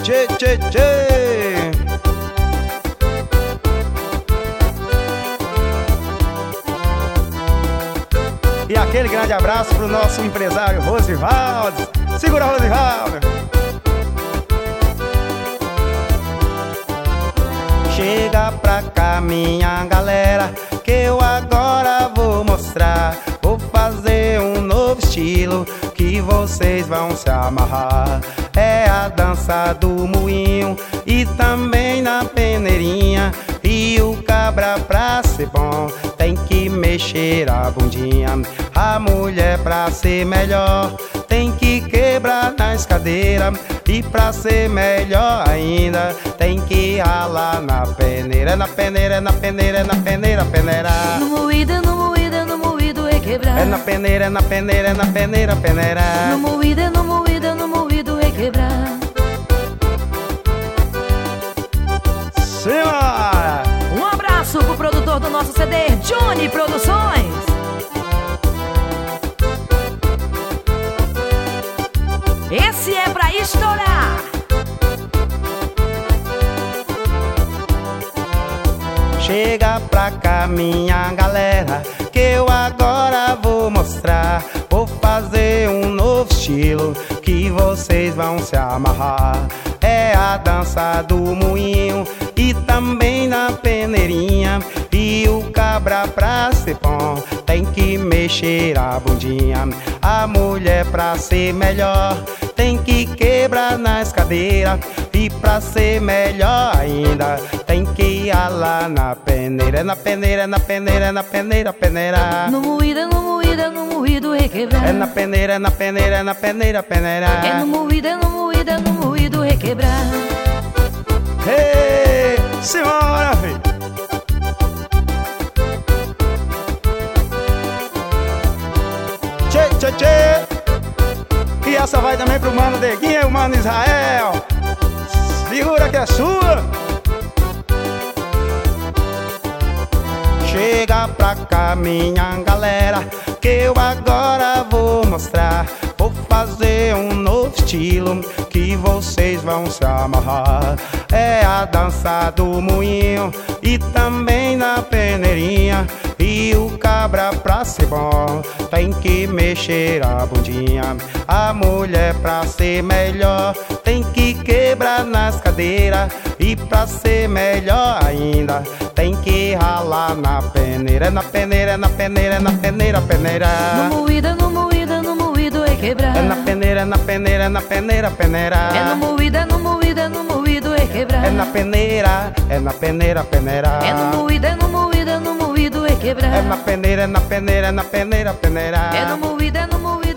Tchê, tchê, tchê. E aquele grande abraço pro nosso empresário Rosivaldo. Segura, Rosivaldo. Chega pra cá, minha galera, que eu agora vou mostrar. Vou fazer um novo estilo que vocês vão se amarrar. É a dança do moinho e também na peneirinha. E o cabra pra ser bom tem que mexer a bundinha. A mulher pra ser melhor tem que quebrar nas cadeiras. E pra ser melhor ainda tem que ralar na peneira. Na peneira, na peneira, na peneira, peneira. No moído, no moído, no moído é quebrar. É na peneira, na peneira, na peneira, peneira. No moído, no moído, no moído é quebrar. Senhora! Um abraço pro produtor do nosso CD, Johnny Produções. Esse é pra estourar. Chega pra cá, minha galera, que eu agora vou mostrar. Vou fazer um novo estilo que vocês vão se amarrar. É a dança do moinho e também na peneirinha. E o cabra pra ser bom tem que mexer a bundinha. A mulher pra ser melhor tem que quebrar nas cadeiras. E pra ser melhor ainda tem que ralar na peneira. Na peneira, na peneira, na peneira, peneira. No moído, no moído, no moído é quebrar. É na peneira, na peneira, na peneira, peneira. É no moído, no moído, no moído é quebrar. Ei, senhora, filho. Tchê, tchê, tchê. E essa vai também pro mano Deguinha e o mano Israel. Segura que é sua. Chega pra cá, minha galera, que eu agora vou mostrar. Vou fazer um novo estilo que vocês vão se amarrar. É a dança do moinho e também na peneirinha. E o cabra pra ser bom tem que mexer a bundinha. A mulher pra ser melhor tem que quebrar nas cadeiras. E pra ser melhor ainda tem que ralar na peneira. Na peneira, na peneira, na peneira, peneira. No moído, no moído, no moído é quebrar. É na peneira, na peneira, na peneira, peneira. É no moído, no moído, no moído é quebrar. É na peneira, é na peneira, peneira. É no moído, no moído, no moído é quebrar. É na peneira, na peneira, na peneira, peneira. É no moído, no moído.